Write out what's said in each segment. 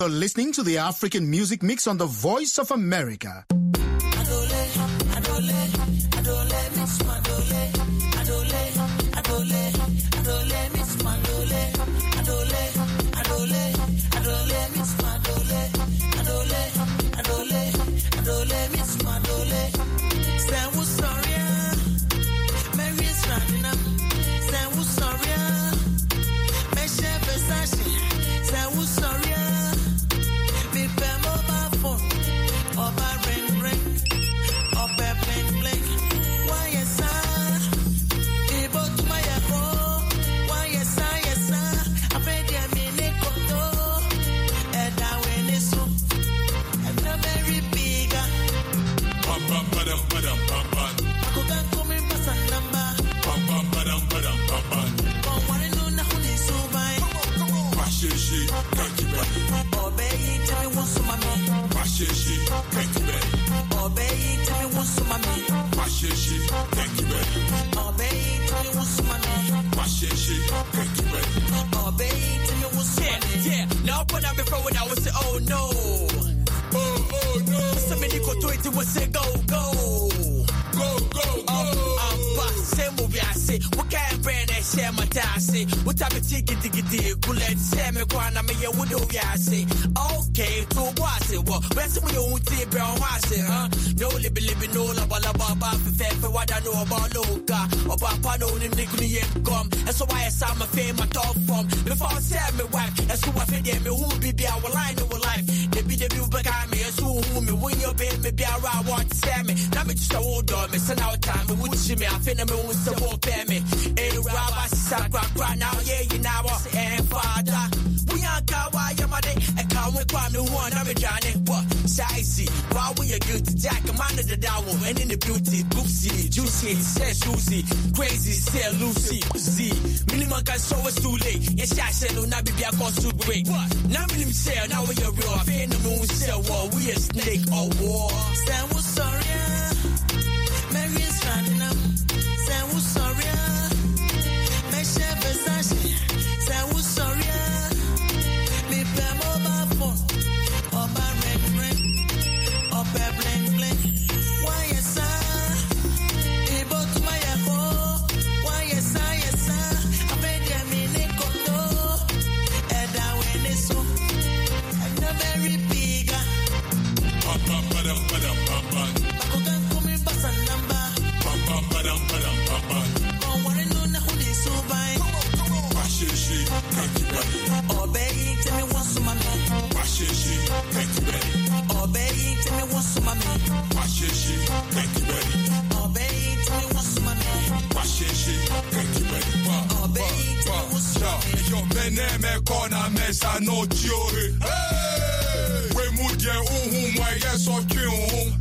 You're listening to the African Music Mix on the Voice of America. Okay, to watch it. Well, rest of you won't see brown watch it, huh? No, living no la ba for what I know about Loka, about Pano and Nicky come. And so I saw my fame, my top from before I said me wife. And so I fed them who be our line of life. They be the view behind me, and so who me when your baby be around what to say me. Now me just a old dog, miss an out time, but would she me? I feel me won't support me. Hey, Rabba, Sakra, now, yeah, you know what's and father. We are Kawaii, my day, and come with one who want to be Johnny. What? Sizey, while we are good to jack a man of the down, and in the beauty, Boopsy, Juicy, says Lucy, Crazy, say Lucy, Z. Minimum can show us too late. Yes, I said, no, not be a cost to break. What? Now, we say, now we are real. I feel the moon, say, well, we a snake or war. Say, we're sorry. Mary is running up. Say, we're sorry. My chef is asking. Say, we're sorry. I know Joey. Hey, we move your own way, yes, or kill.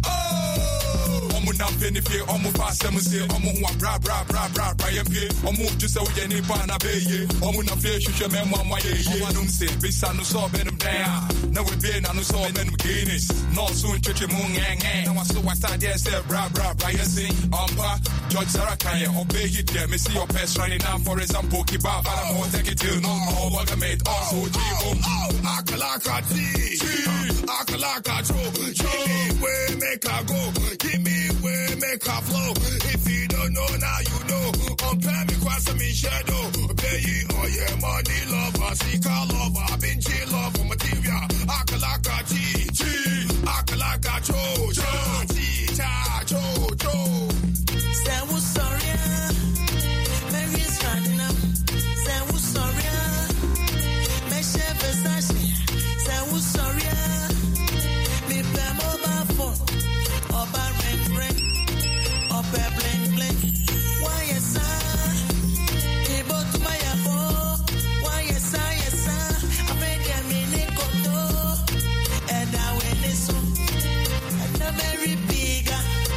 Now, penny fear, almost past 7 say, almost bra, Brian P. Almost just so we any pan a bay, almost a fish, you should remember my day. I don't say, based on the saw them down. Now we've been on the saw them Guinness. No soon, Chicky Moon, and I saw I started there, say, bra, Brian sing, George Sarakaya, obey it there, me see your pest running down, for example, keep up, I won't take it till no more, what I made also, Akalaka tea, Akalaka Joe, we make a go, give me. Make a flow. If you don't know now, you know. Compare me cross me shadow. Pay ye all your money, lover. Seek a lover. Been chill love material. Akalaka G. Akalaka Cho. T. Cha. Cho. Say we're sorry. Mary's running up. Say we're sorry. My chef is asking. Say we're sorry. Me play mobile phone. Oba ring. Bling bling, why yes sir? Ebo to my yako, why yes sir? I made them in a condo, and I went this so, and the very bigger.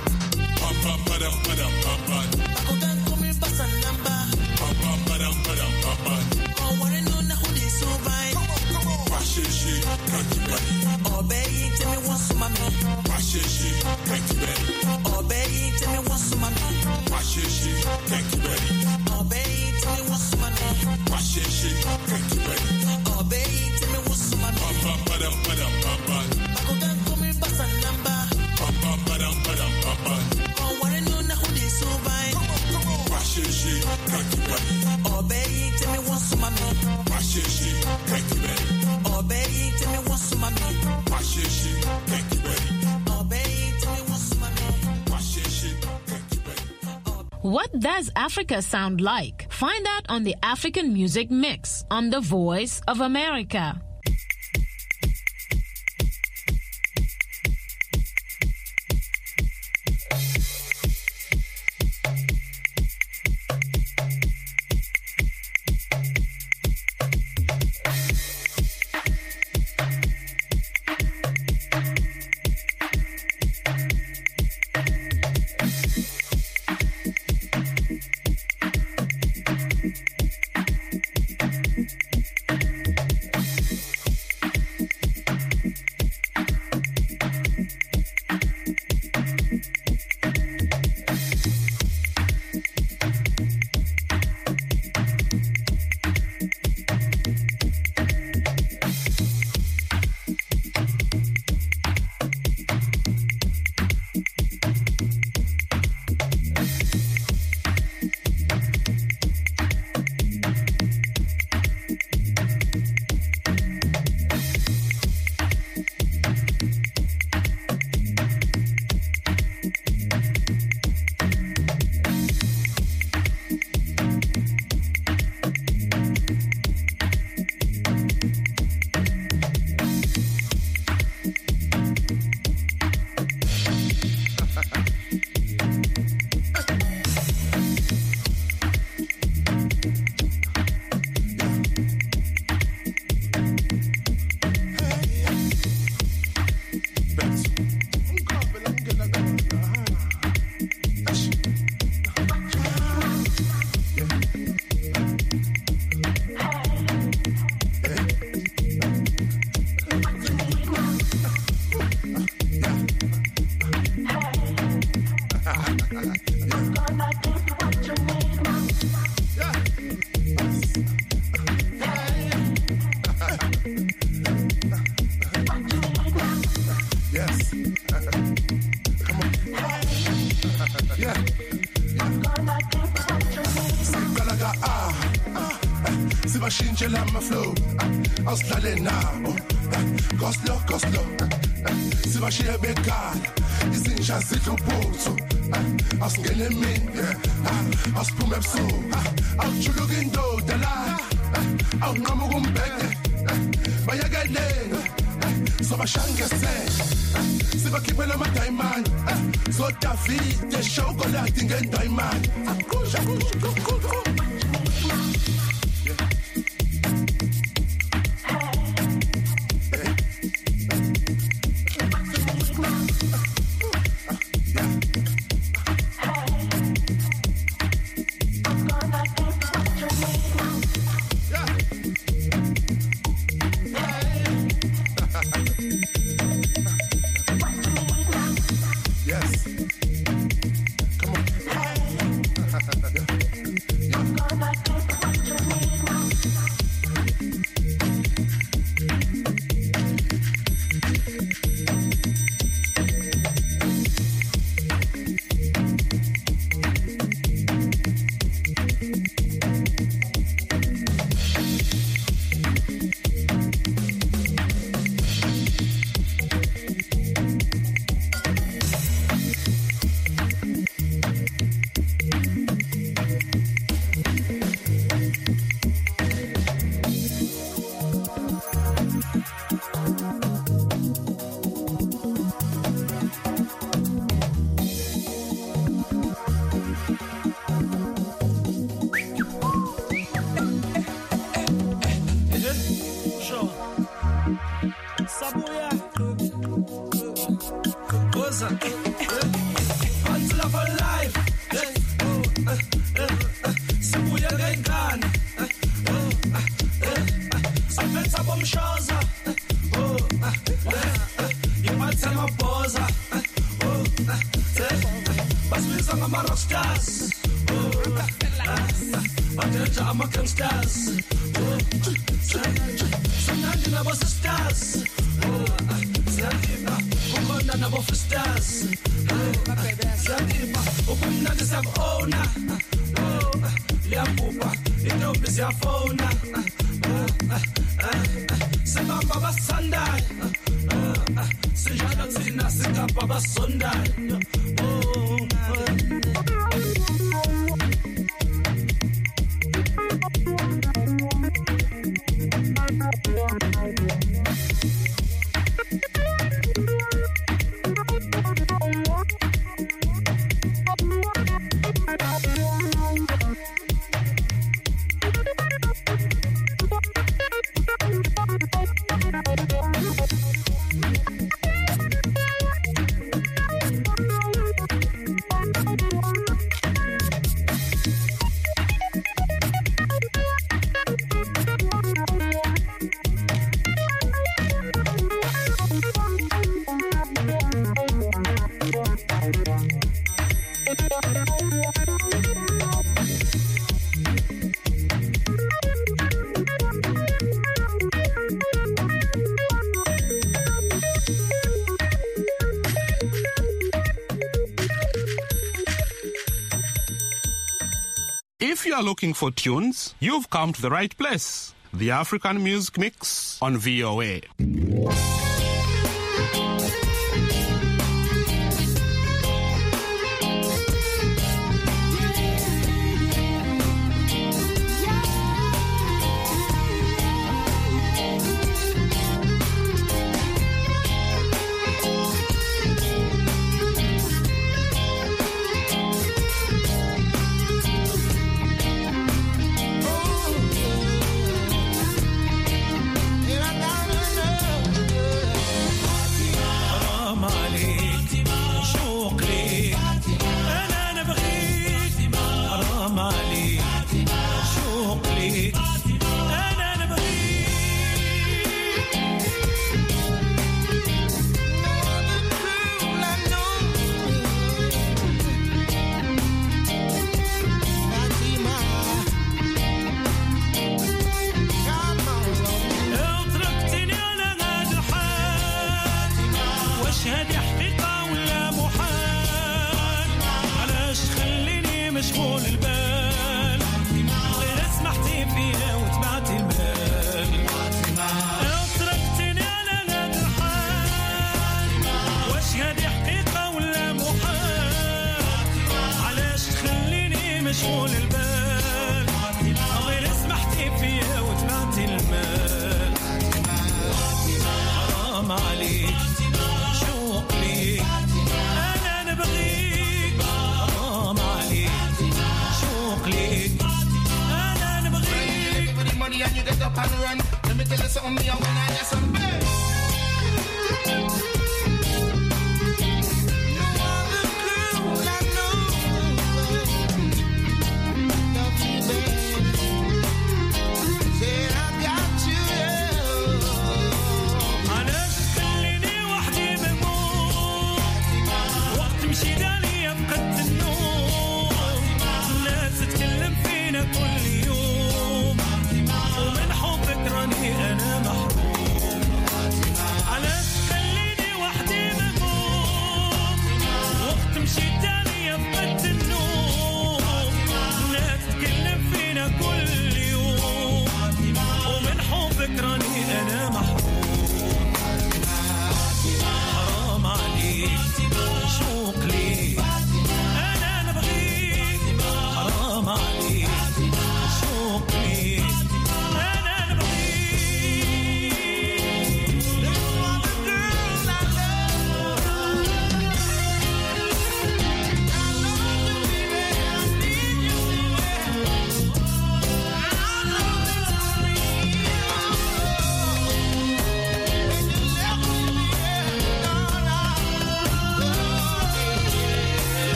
I couldn't come in pass a number. Oh, what I know now who is so by. Obey it, tell me what's my name. Obey it, tell me what's my name. Obey it, tell me what's my name. Obey it, tell me what's my name. What does Africa sound like? Find out on the African Music Mix on The Voice of America. Sibashintshela ama-flow awusidlale nabo goslo sibashiye bekhala izinja zidla ubutho awusingene emini awusiphume ebusuku awujuluka indoda la awunqamuka umbhede bayekeleni sobashangesele sibakhiphela amadayimani zodavide shokoladi ngendayimani Sometimes you never stars. stars. Zanzibar, open up the sub owner. Liapupa, it opens your phone. Sema Baba Sunday. Sejana Tina, Sika Baba Sunday. If you are looking for tunes, you've come to the right place. The African Music Mix on VOA.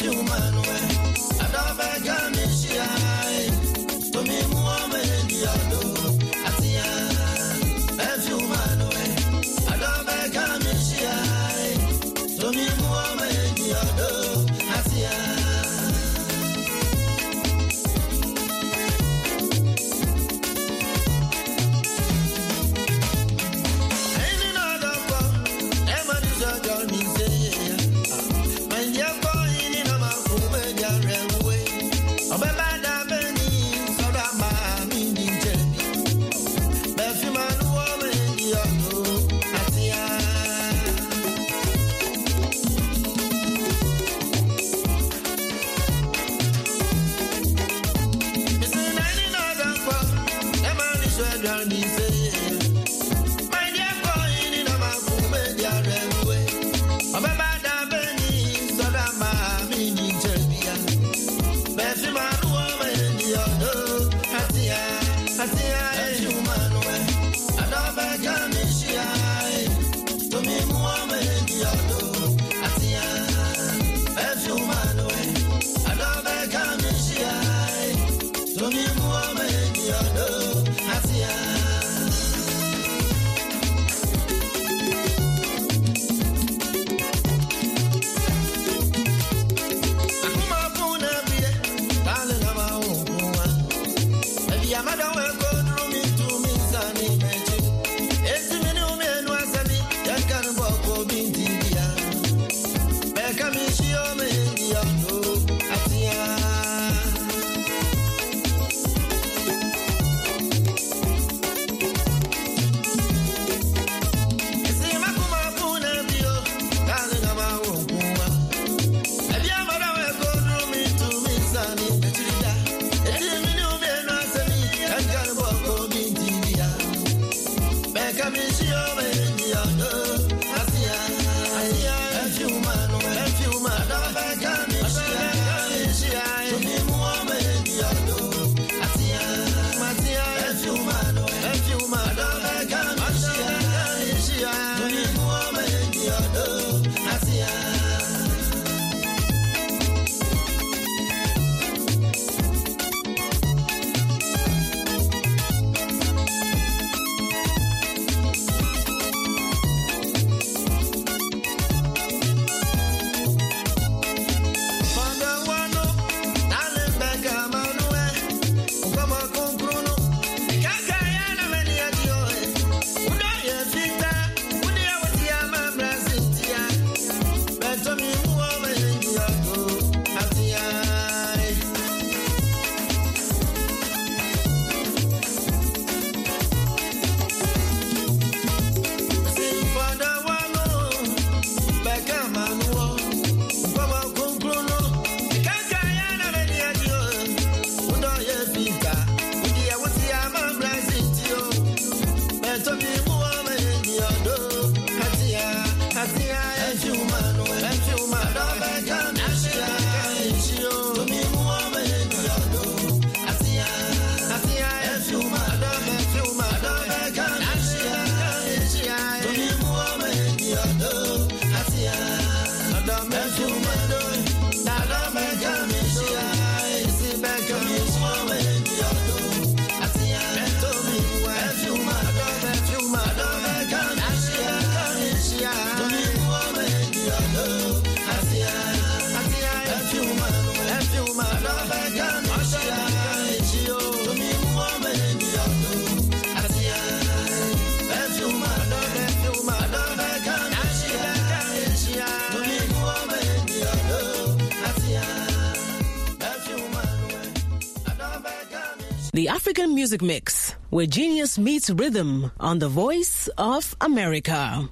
The African Music Mix, where genius meets rhythm on the Voice of America.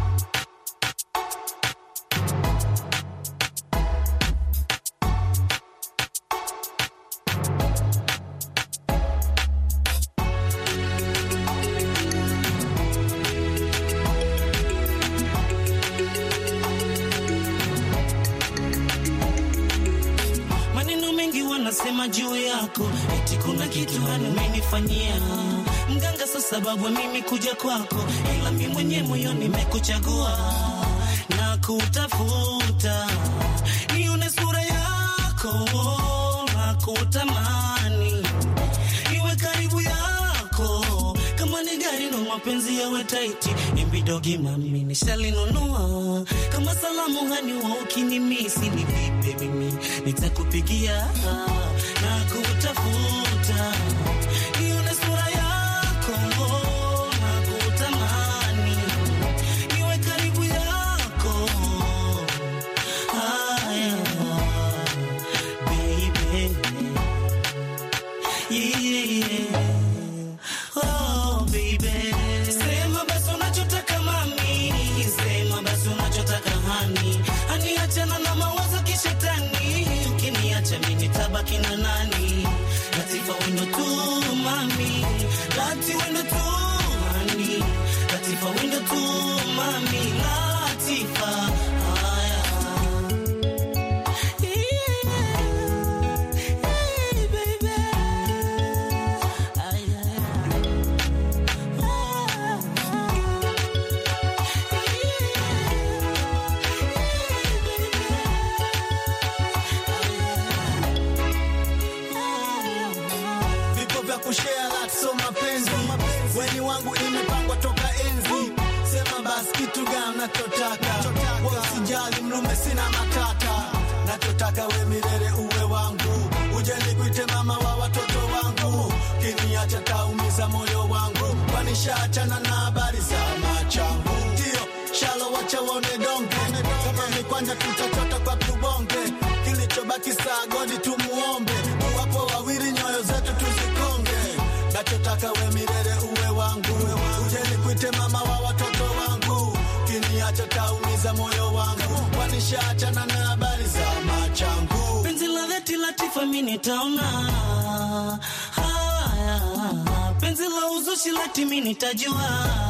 Sema juu yako eti kuna kitu amenifanyia mganga, sasa sababu mimi kuja kwako, ila mimi mwenyewe moyoni nimekuchagua na kutafuta nione sura yako. kutamani iwe karibu yako, kama ni gari ndo mapenzi yawe taiti, imbidogi mami nishalinunua, kama salamu hani wa ukinimisi ni vipi mimi nitakupigia na kutafuta ione sura yako na kutamani iwe karibu yako. Baby, yeah. Oh baby, sema basi unachotaka mami, sema basi unachotaka hani, hani achana na mawazo kishetani, ukiniacha mimi nitabaki na nani? Latifa wendo tu mami, lati wendo tu hani, Latifa wendo tu mami, Latifa. Weni wangu imepangwa toka enzi, sema basi kitu gani nachotaka, usijali mlume sina matata, nachotaka we milele uwe wangu, uje nikuite mama wa watoto wangu, kiniacha taumiza moyo wangu, wanishaachana na habari za machangu, ndio shalo wacha waone donge, kama ni kwanja tutachota kwa tubonge, kilichobaki saa godi tumuombe, wapo wawili nyoyo zetu tuzikonge, nachotaka we milele uwe wangu, uje nikuite mama wa watoto wangu, kiniacha taumiza moyo wangu, wanishaachana na habari za machangu, penzi la dhati Latifa mimi nitaona, penzi la uzushi Lati mimi nitajua,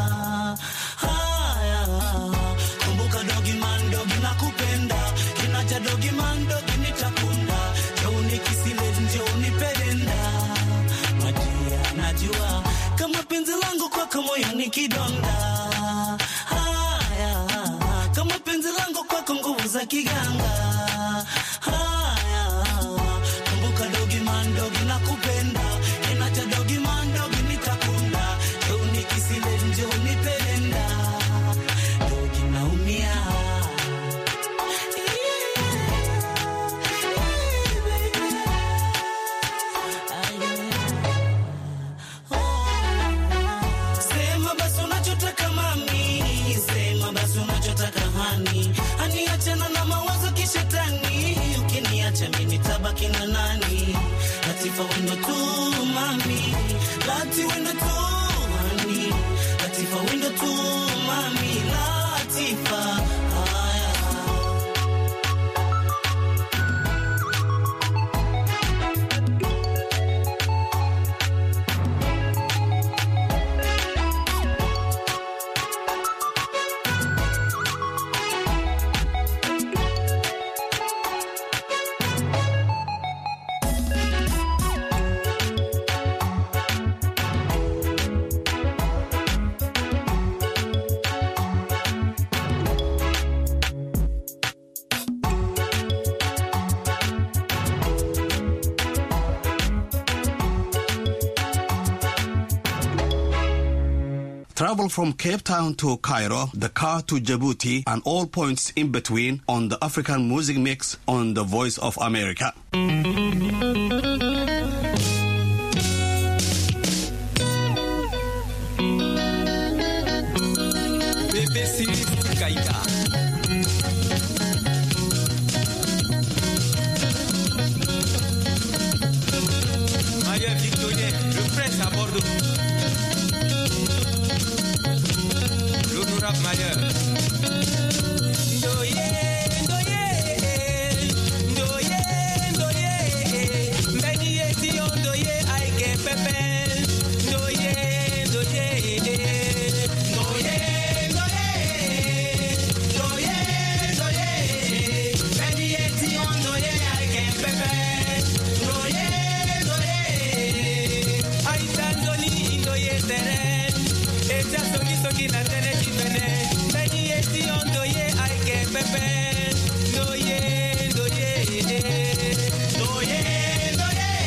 kumbuka dogi man dogi nakupenda, kinacha dogi man dogi nitakunda, joni kisile njoni pedenda, madia najua kama penzi langu kwako moyo ni kidonda, kama penzi langu kwako nguvu za kiganga, kumbuka dogi man dogi nakupenda, kinacha dogi man dogi nitakunda, joni kisile njoni pedenda, dogi naumia. Sema basi unachotaka mami, sema basi unachotaka hani, hani achana na mawazo kishetani, ukiniacha mimi nitabaki na nani? Latifa wendo tu mami, Lati wendo tu hani, Latifa wendo tu mami, Latifa. Travel from Cape Town to Cairo, Dakar to Djibouti, and all points in between on the African Music Mix on the Voice of America. BBC Kaita. Maria Victoria, le presse à Bordeaux. L'honorable Mailleur. Ndoye, ndoye, ndoye, ndoye. Mbeni eti on ndoye aike pepe. Ndoye, ndoye, ndoye, ndoye, ndoye, ndoye. Mbeni eti on ndoye aike pepe. Ndoye, ndoye. Aita ndoni ndoye teren. Eta songi songi na teren. Pepe, doye, doye, doye, doye.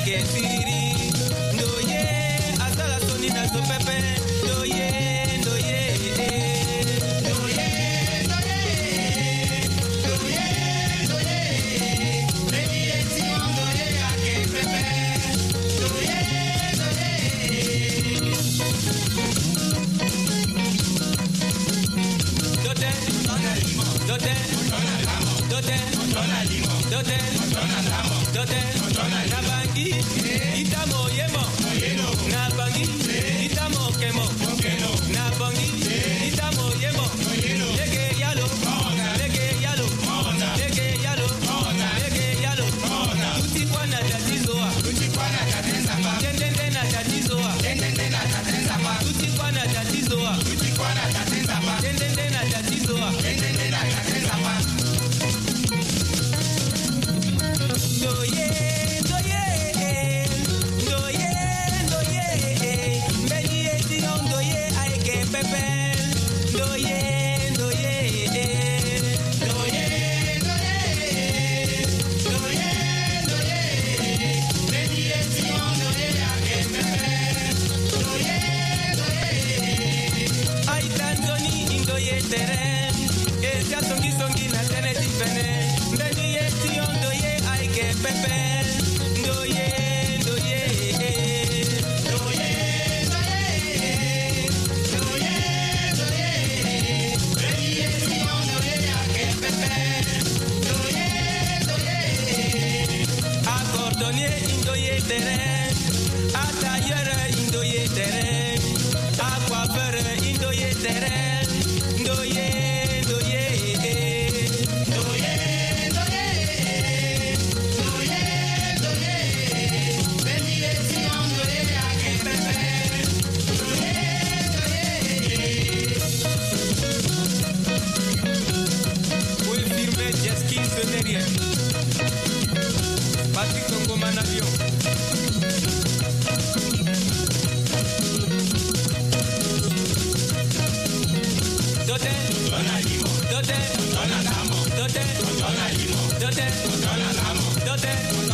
ake siri. Ndoye, asala soni na so pepe. Ndoye, ndoye, ndoye, ndoye, ndoye, ndoye. Baby, eti ndoye ake pepe. Ndoye, ndoye. Dote, dote, dote, dote, dote, na bangi, itamo yemo, na bangi, itamo kemo, na bangi, itamo yemo, lege yalo, lege yalo, lege yalo, lege yalo, tuti kwana tatizoa, tuti kwana tatenzamba, tendende na tatizoa, tendende na tatenzamba, tuti kwana tatizoa, tuti kwana tatenzamba, tendende na tatizoa, tendende na tatenzamba. Ndoye, ndoye, ndoye, ndoye, mbeni eti ndoye aike pepe. Ndoye, ndoye, ndoye, ndoye, ndoye, ndoye, mbeni eti ndoye aike pepe. Ndoye, ndoye, ai tanzoni ndoye tere, eti asongi songi na tere tipene. Mbeni eti ndoye aike pepe. Ndoye, ndoye, ndoye, ndoye, ndoye, ndoye, mbeni eti ndoye aike pepe. Ndoye, ndoye, acordonnier ndoye tere, atailleur ndoye tere, coiffeur ndoye tere. Ndoye, ndoye, ndoye, ndoye, ndoye, ndoye, mbeni eti ndoye ake pepe. Ndoye, ndoye. Will firmer Jeskin se derrière. Patrick Tongo Manavion. Dote, dote, dote, dote, dote,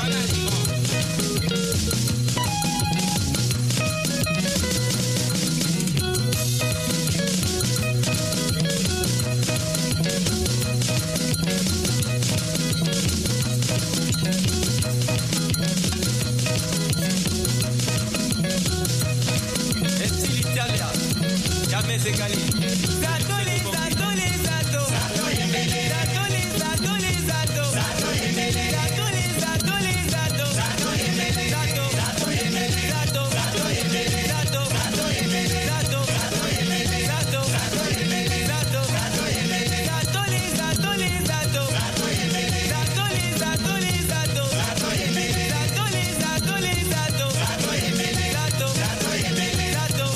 Style Italia, jamais égalé. Zatoli, zatoli, zato. Zatoli, zatoli, zatoli, zato. Zatoli, zatoli, zatoli, zato. Zatoli, zato, zatoli, zato. Zatoli, zato, zatoli, zato. Zatoli, zato, zatoli, zato. Zatoli, zatoli, zatoli, zato. Zatoli, zatoli, zatoli, zato. Zatoli, zatoli, zatoli, zato. Zatoli, zato, zatoli, zato.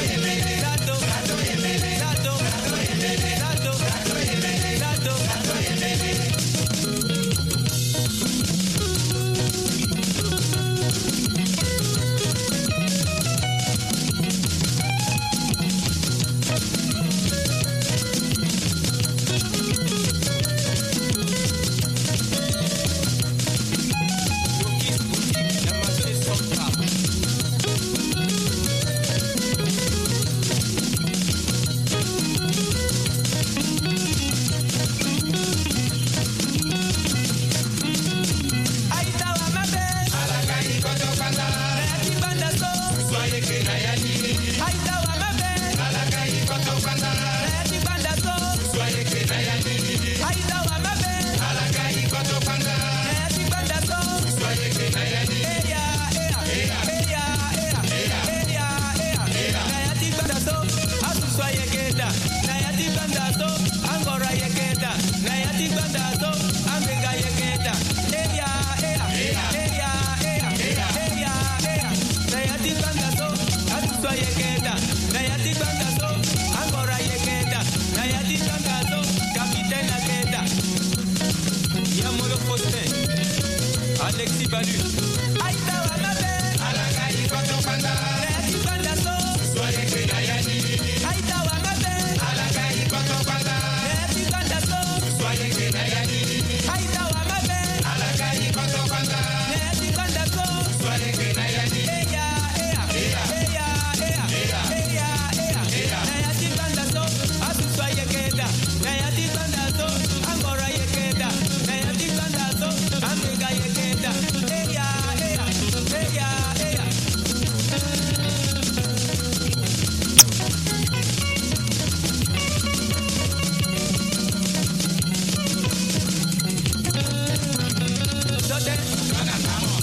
Alexis Balu. Aïta Wamabe. Alakaï Kotopanda. Réati Bandaso. Soyez Kénayani. Aïta Wamabe. Alakaï Kotopanda. Réati Bandaso. Soyez Kénayani. Aïta Wamabe. Alakaï Kotopanda. Réati Bandaso. Soyez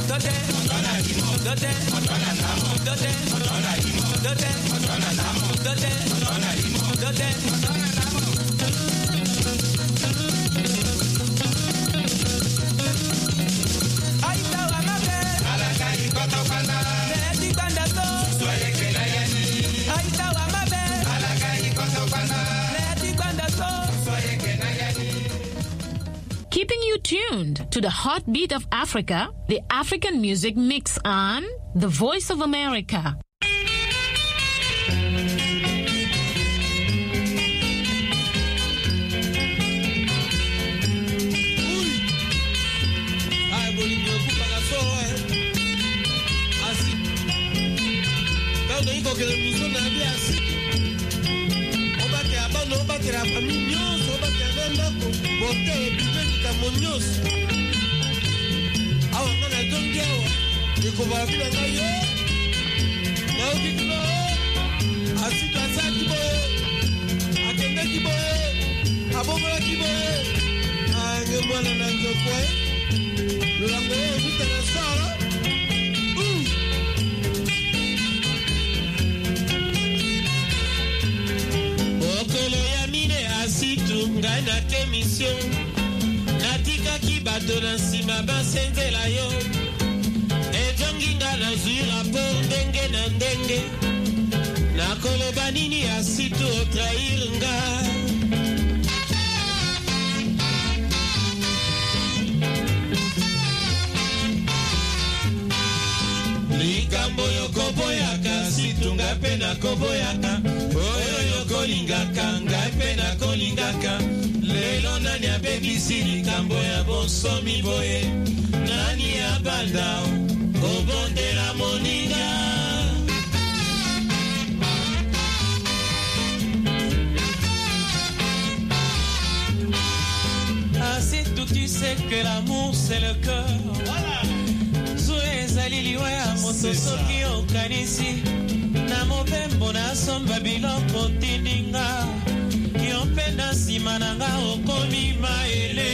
Keeping you tuned to the heartbeat of Africa, the African Music Mix on The Voice of America. Natika kibato na sima basenzela yo ejonginga na zura po ndenge na ndenge nakoloba nini asitu otrahir nga likambo yokoboyaka situnga pe nakoboyaka oyo yokolingaka ngai pe nakolingaka lelo nani abebisi likambo ya bonsomi boye nani abanda kobondela moninga assez tout tu sais que l'amour c'est le cœur voilà zoezali liwa ya moto soki okanisi na mobembo nasomba biloko tindinga yopenda sima nanga okomi maele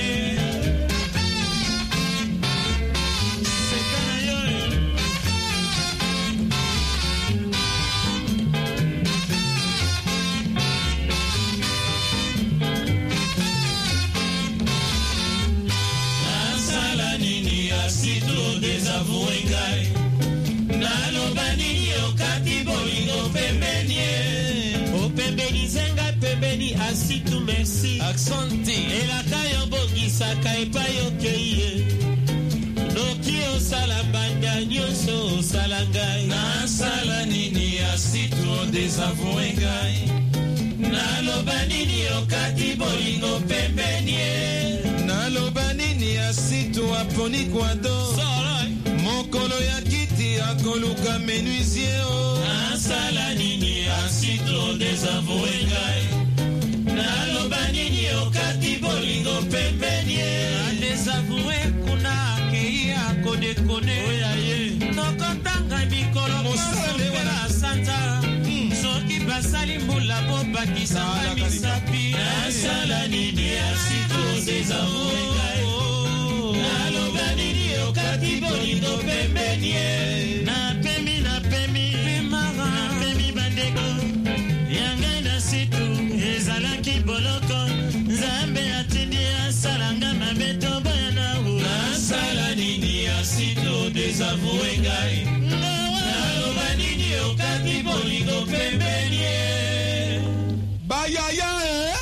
nasala nini asitu desavoué ngai naloba nini okati bolingo pembenie opembeni zenga pembeni asitu merci accenti elaka yo bongisaka epai okeye noki osala banda nyonso osala ngai nasala nini asitu desavoué ngai naloba nini okati bolingo pembenie naloba nini asitu aponi kwado mokolo ya kiti akoluka menuisier nasala nini asitu desavoué ngai naloba nini okati bolingo pembenie adesavoué kuna akei akodekone nokotanga mikolo kosopela santa soki basali mbula po bakisaka misapi nasala nini asitu desavoué ngai naloba nini okati bolingo pembenie napemi napemi bandeko yanga na situ ezalaki boloko nzambe atindi asalanga mabeto bayana nasala nini asitu desavoué ngai naloba nini okati bolingo pembenie bayaya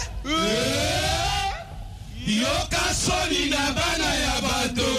yoka soni na bana ya bato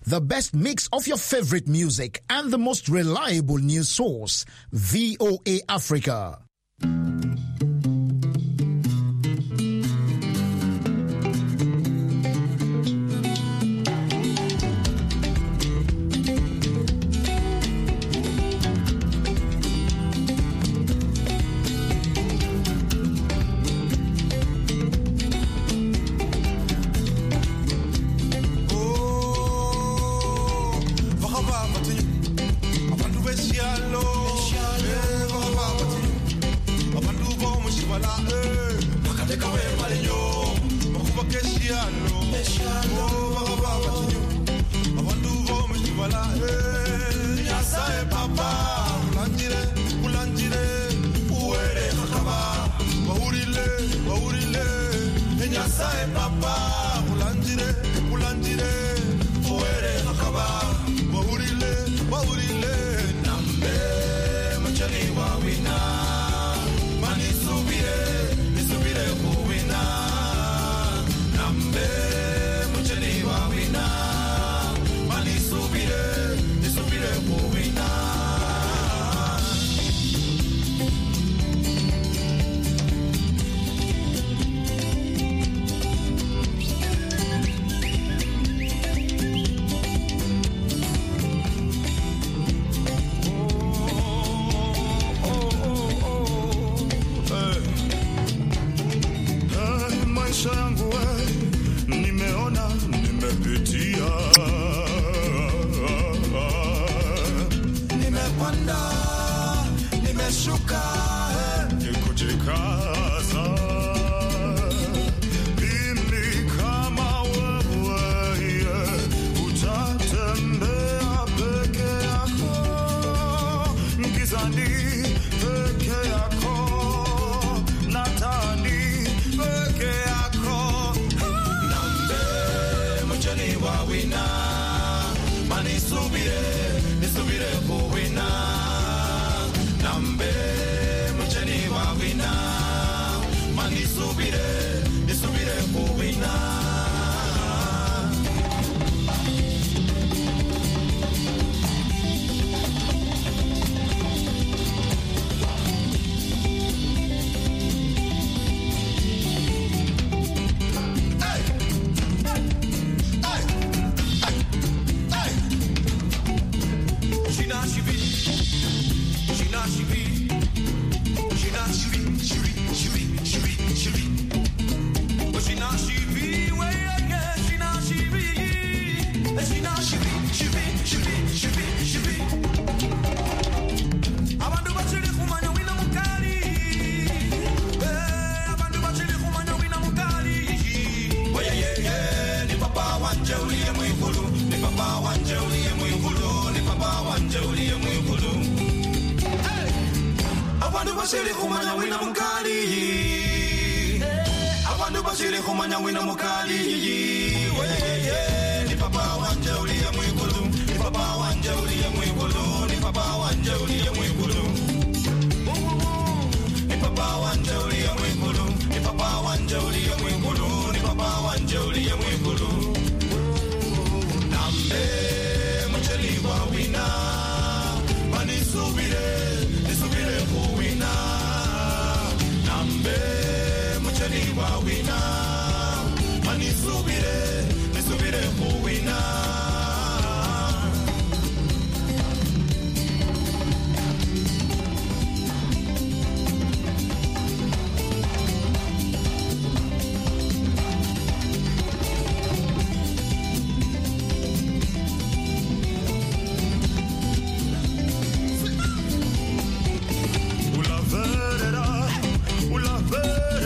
the best mix of your favorite music and the most reliable news source, VOA Africa.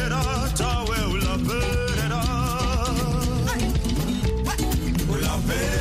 Ula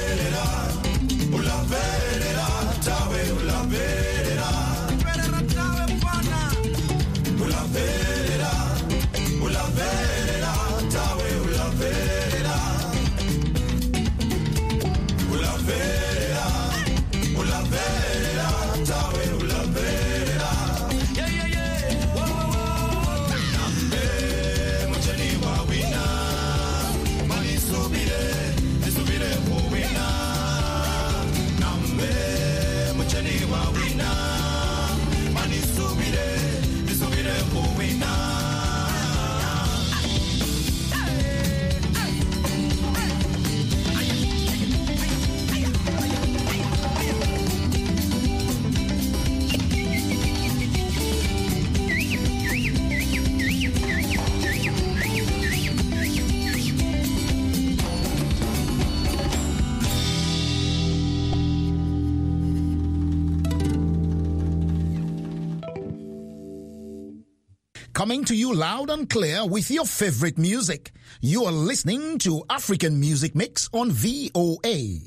coming to you loud and clear with your favorite music. You are listening to African Music Mix on VOA.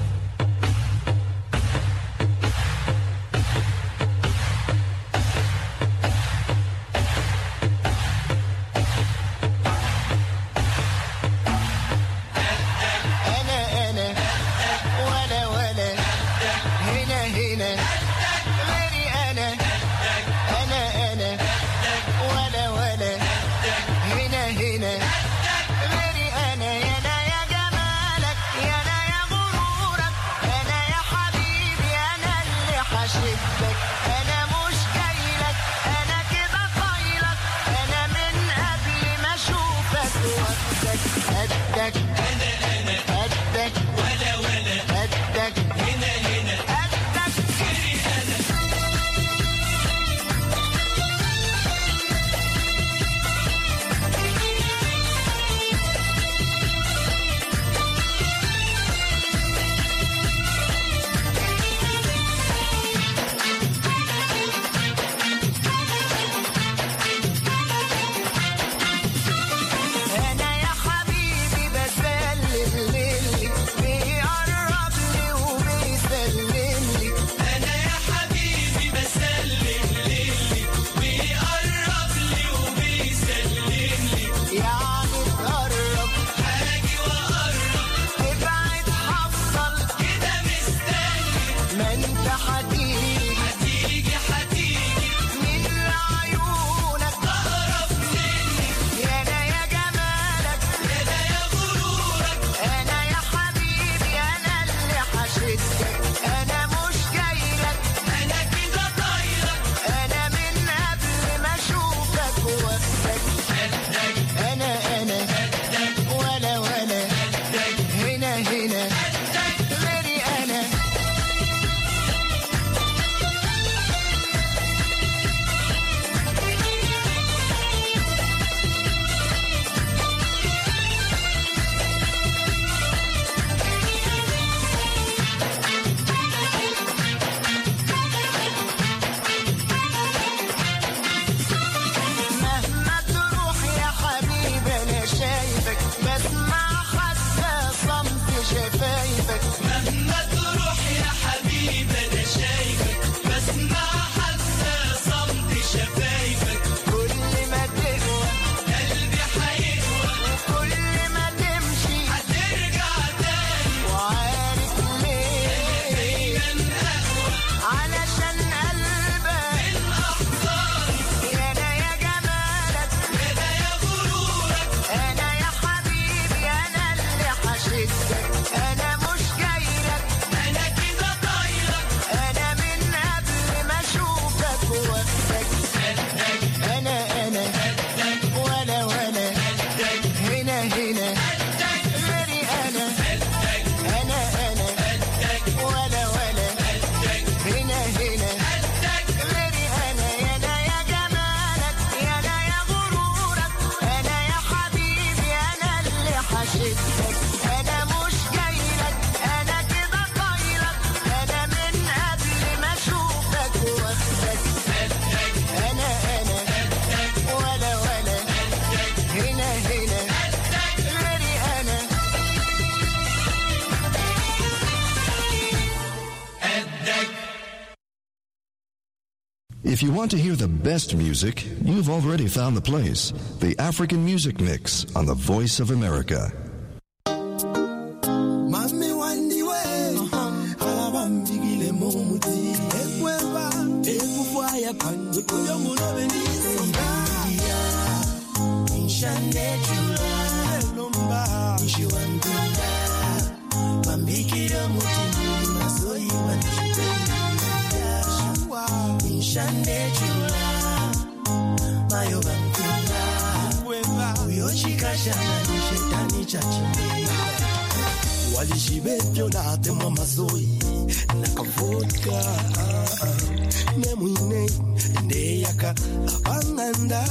If you want to hear the best music, you've already found the place. The African Music Mix on the Voice of America. Walishibebyo na temwa mazoi na kavodka nemwine ndeyaka abanganda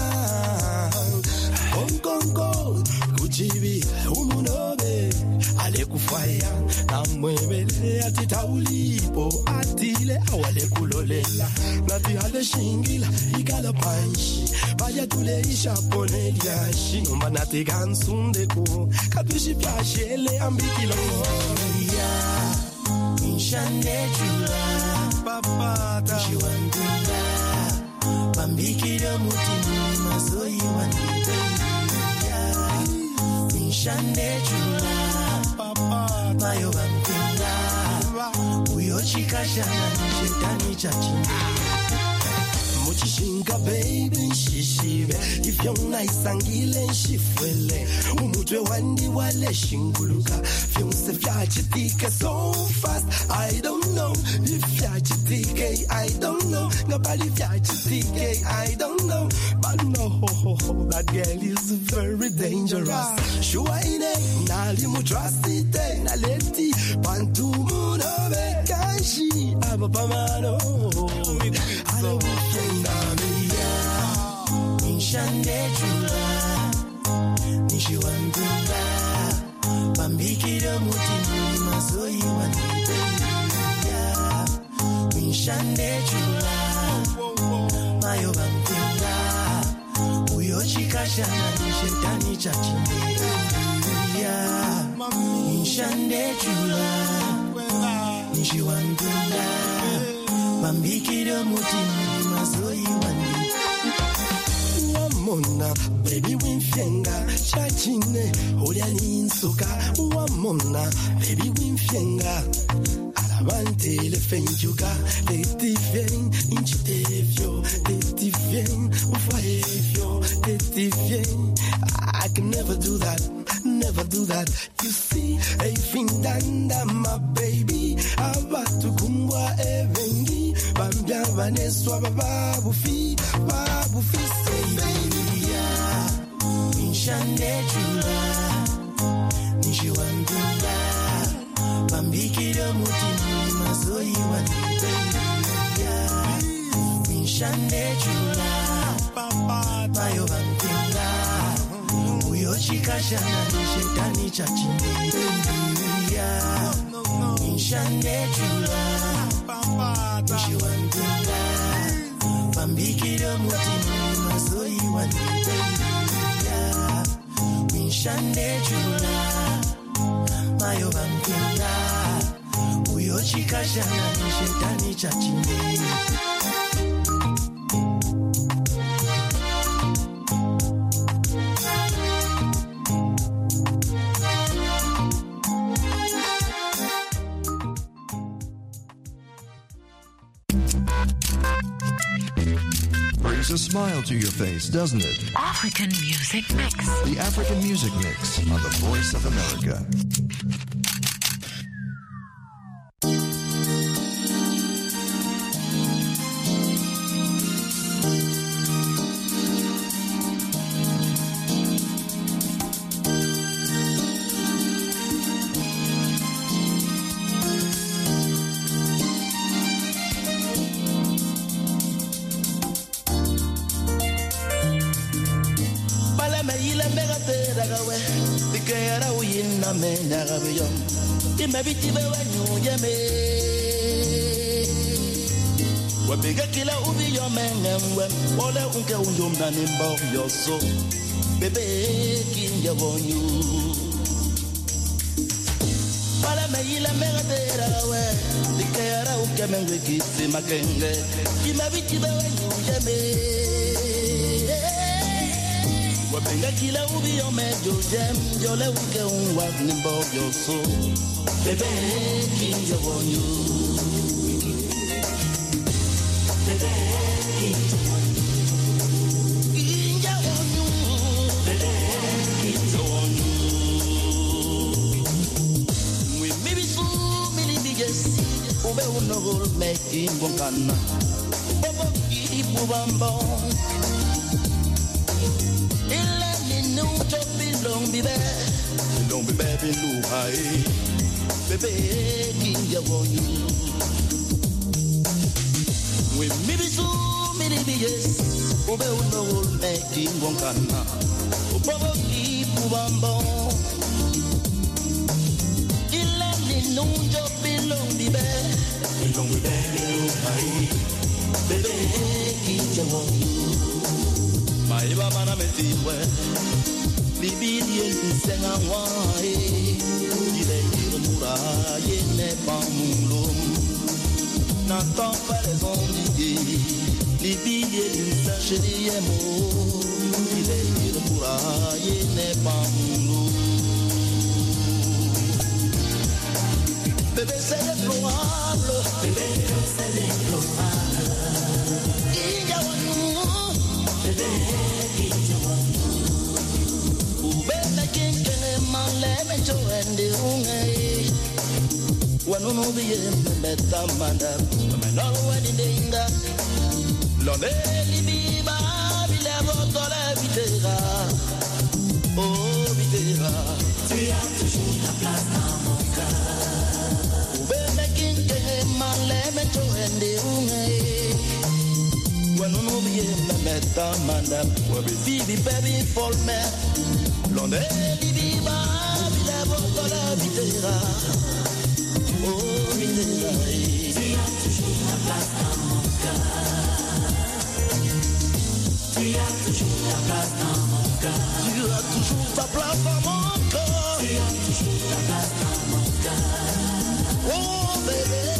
konkonko kuchibi umunobe ale kufaya namwebele Ule atita ulipo atile awale kulolela nati ale shingila igala panshi baya tule ishapone liashi nomba nati gansunde ko kapishi pyashele ambikilo ya inshande jula papata shiwandula bambikira mutini mazoyi wandite ya inshande jula papata mayo bambikira uyo chikashana shetani chachini Muchishinga baby shishive if you're nice angile shifwele umutwe wandi wale shinguluka fyonse fyachitika so fast I don't know if fyachitike I don't know nobody fyachitike I don't know but no that girl is very dangerous sure ine nali mutrustite naleti bantu munobe kanshi abapamano alo Inshande jula nishiwandula bambikira mutini mazoyi wandite ya Inshande jula mayo bambikira uyo chikashana nishetani chachini ya Inshande jula nishiwandula bambikira mutini mazoyi wandite Wamona baby winfyenga chachine uliani insuka wamona baby winfyenga alabante le fenjuga leti vien inchitevyo leti vien ufaevyo leti vien I can never do that you see a findanda my baby abatu kumbwa evengi bambya vaneswa babu fi say baby ya inshande jula nishiwandula bambikira mutini mazoyi wandite ya inshande jula mayo bambikira uyo chikashana nishetani chachini ya inshande jula nishiwandula bambikira mutini mazoyi wandite ya inshande jula mayo bambikira uyo chikashana nishetani chachini Brings a smile to your face, doesn't it? African Music Mix. The African Music Mix on the Voice of America. Imebiti bewe nyujeme Wabega kila ubi yo mengemwe Ole unke unjumna nimbo yoso Bebe kinja wonyu Pala meila megatera we Dikera unke mengwe kisi makenge Imebiti bewe nyujeme Wabega kila ubi yo mejujem Jole unke unwak nimbo yoso Bebe, kinja wonyu. Bebe, kinja wonyu. Kinja wonyu. Bebe, kinja wonyu. Mwi mibisu milibiges, ube unogol meki mbongana. Bobo kipu bambon. Ile ninu chopi bibe. Long bibe bilu hai. Bebe kinja wonyu we mibisu miribiyes ube uno meki ngongana ubobo kibubambo ile ninunjo bilong bébé qui tient mon Maïba mana metiwe Bibi diel senga wae Dile mura yene pamulum N'entends pas les ondes Bibi diel senga yemo Dile mura yene pamulum Bébé c'est déplorable Bébé c'est déplorable Bébé Ubena kinkene maleme joende ungai Wanunu biye mbeta manda Menol weni denga Lone libiba bile votole vitera Oh vitera Tu as toujours ta place dans mon cœur Ubena kinkene maleme joende ungai When you know me, I'm Manda, baby, baby, for me. L'on est viva, la voix vitera. Oh, vitera. Tu as toujours la place dans mon cœur. Tu as toujours la place dans mon cœur. Tu as toujours ta place dans mon cœur. Tu as toujours la place dans mon cœur. Oh, bébé.